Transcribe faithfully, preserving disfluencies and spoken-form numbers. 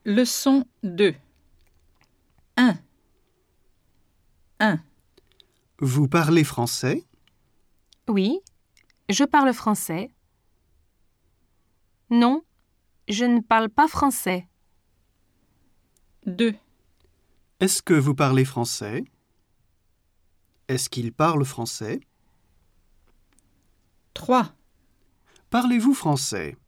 Leçon deux. un. un. Vous parlez français? Oui, je parle français. Non, je ne parle pas français. deux. Est-ce que vous parlez français? Est-ce qu'il parle français? trois. Parlez-vous français?